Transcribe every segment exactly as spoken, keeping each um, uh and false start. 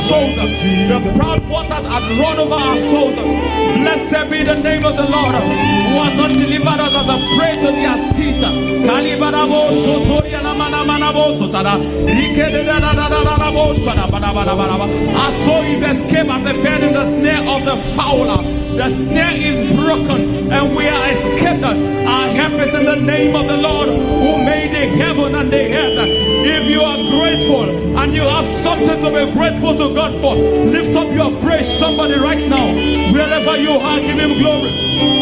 souls. The proud waters had run over our souls. Blessed be the name of the Lord, who has not delivered us as a prey to their teeth. Our soul is escaped as a bird in the snare of the fowler. The snare is broken and we are escaped. Our help is in the name of the Lord, who made the heaven and the earth. If you are grateful and you have something to be grateful to God for, lift up your praise, somebody right now. Wherever you are, give him glory.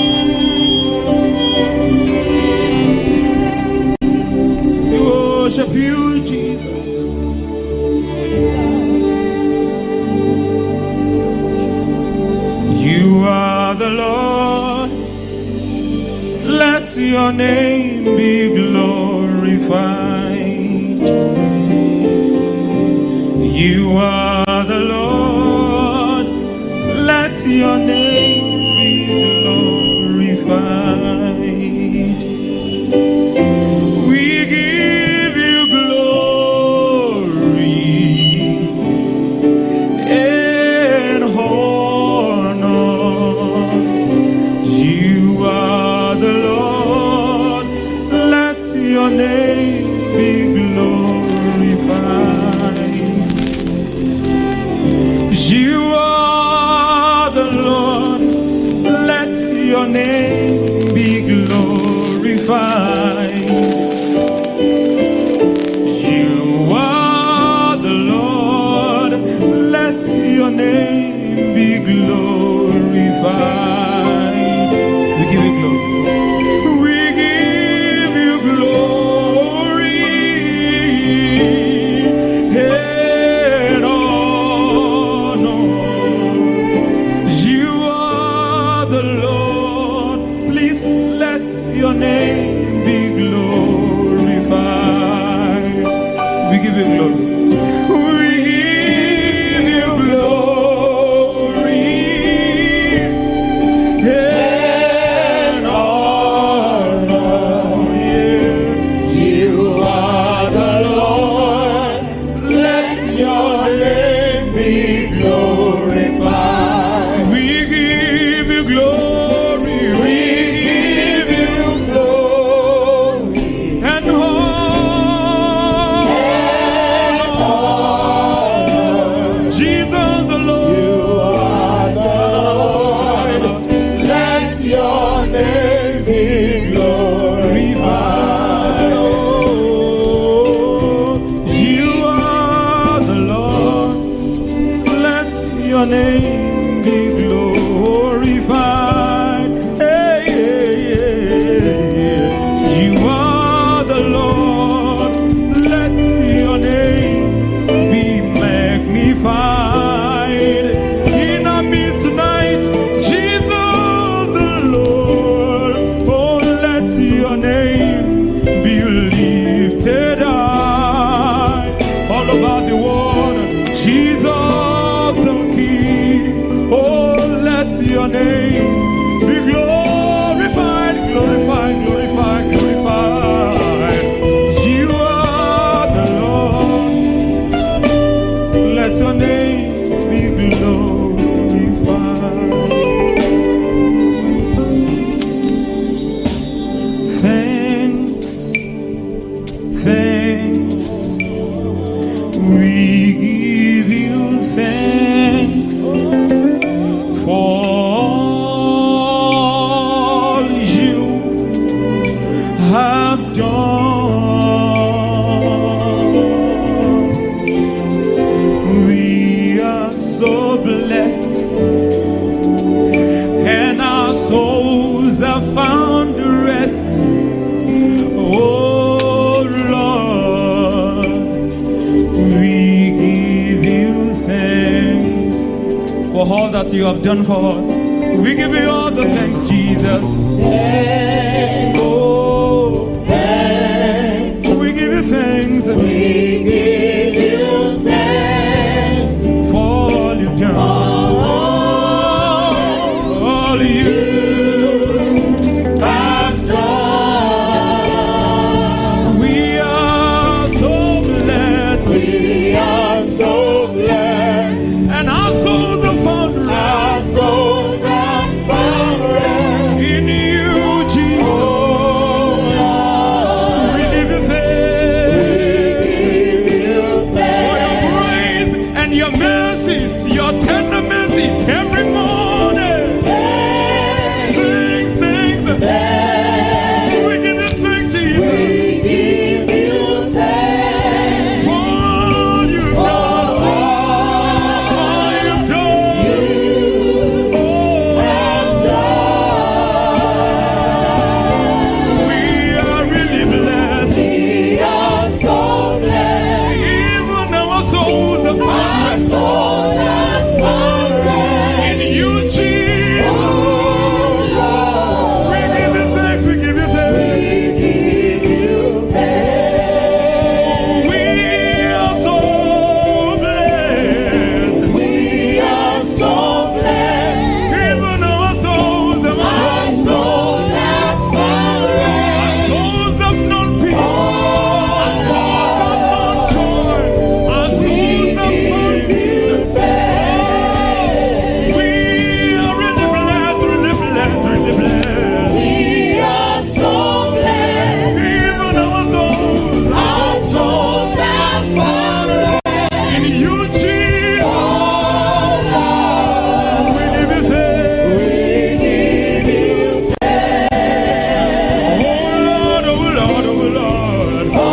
We worship you, Jesus. You are the Lord. Let your name be glorified. You are the Lord. Let your name be glorified. We give you glory and honor. You are the Lord. Let your name be glorified. You are the Lord. Let your name be glorified. You are the Lord. Let your name be glorified. We give you glory. We give you glory and honor. You are the Lord. Please let your name be glorified. We give you glory. We give you glory and honor. Yeah. You are the Lord. Let your name be glorified. We give you glory. We give you glory and honor. Jesus the Lord. You are the Lord. Let your name be glorified. You are the Lord. Let your name be glorified. Hey, hey, hey. You are the Lord. Let your name be magnified. In our midst tonight, Jesus the Lord. Oh, let your name be lifted high all over the world. Jesus the King. Oh, let your name be glorified, glorified, glorified, glorified. You are the Lord. Let your name be glorified. Thanks, thanks. We give you thanks for all you have done. We are so blessed, and our souls have found rest. Oh Lord, we give you thanks for all that you have done for us. We give you all the thanks, Jesus. Thanks. Oh, thanks. We give you thanks. We give you thanks for all you've done. All you have done. We are so blessed. We are so blessed. and your mercy, your tender mercy every morning. Thanks, thanks, thanks. We give you thanks, Jesus. We give you thanks for all you've done. All you've done. You have done. We are really blessed. We are so blessed. Even our souls are in you, Jesus. Oh, we give you thanks, we give you thanks. We give you thanks. We are so blessed. We are so blessed. Even our souls have our souls have found rest. Our souls have known peace. Our souls have known joy. Our souls have known peace. We are really blessed, really blessed, really blessed. We are so blessed. Even our souls, our souls have found rest in you, Jesus. Oh, Lord, we give you thanks. We give you thanks. Oh Lord, oh Lord, oh Lord. Oh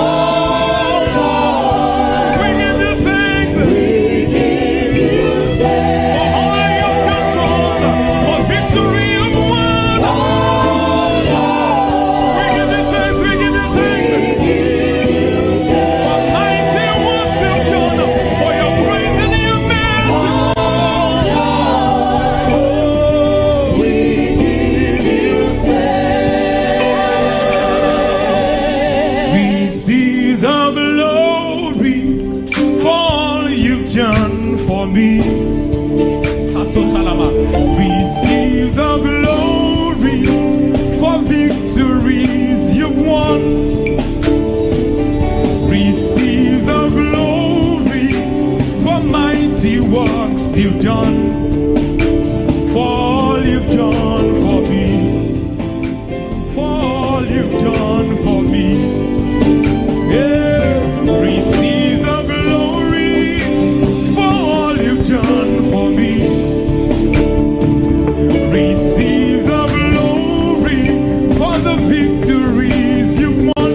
Lord, we give you thanks. We give you thanks. For all your control, for victory of one. Oh Lord, we give you thanks, we give you thanks. We give you thanks. For mighty works you've done, for your praise and your mercy. Oh Lord, we give you thanks. Receive the glory for all you've done for me. Receive the glory for victories you've won. Receive the glory for mighty works you've done. For all you've done for me. For all you've done for me. Yeah. Receive the glory for all you've done for me. Receive the glory for the victories you've won.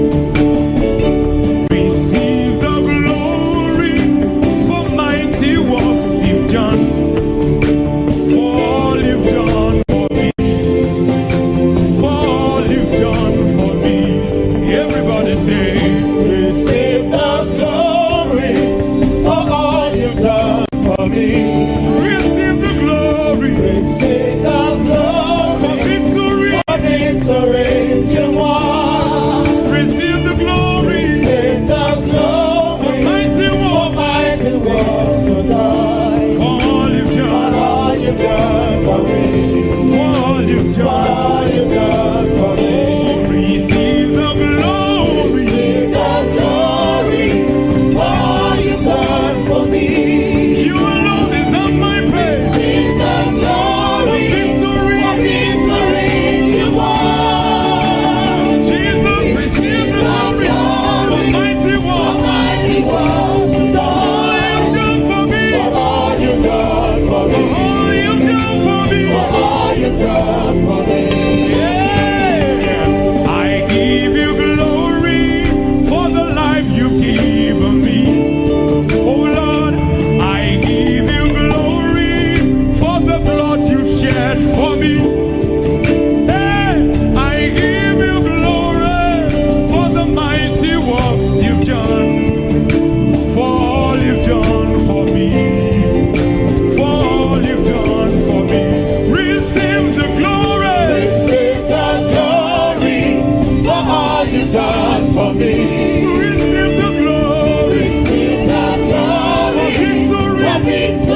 Receive the glory for mighty works you've done. For all you've done for me. For all you've done for me. Everybody say, receive the glory for all you've done for me. Receive the glory. Receive the glory for victory. For victories you won. Receive the glory. Receive the glory for mighty works. Mighty works you done. For all you've done. For all you've done for me. For all you've done. For all you've done for me. Receive the glory. Receive the glory for all you've done for me. You alone deserve my praise. Receive the glory for victory. For victories you won. Jesus, receive the glory for mighty works. For mighty works you done. For all you've done for me. For all you've done for me. For all you've done for me. Yeah. I give you glory for the life you've given me. Oh Lord, I give you glory for the blood you've shed for me. Hey, I give you glory for the mighty works you've done. For all you've done for me. For all you've done for me. Receive the glory. Receive the glory for all you've done for me. Receive the glory. Receive the glory for victory.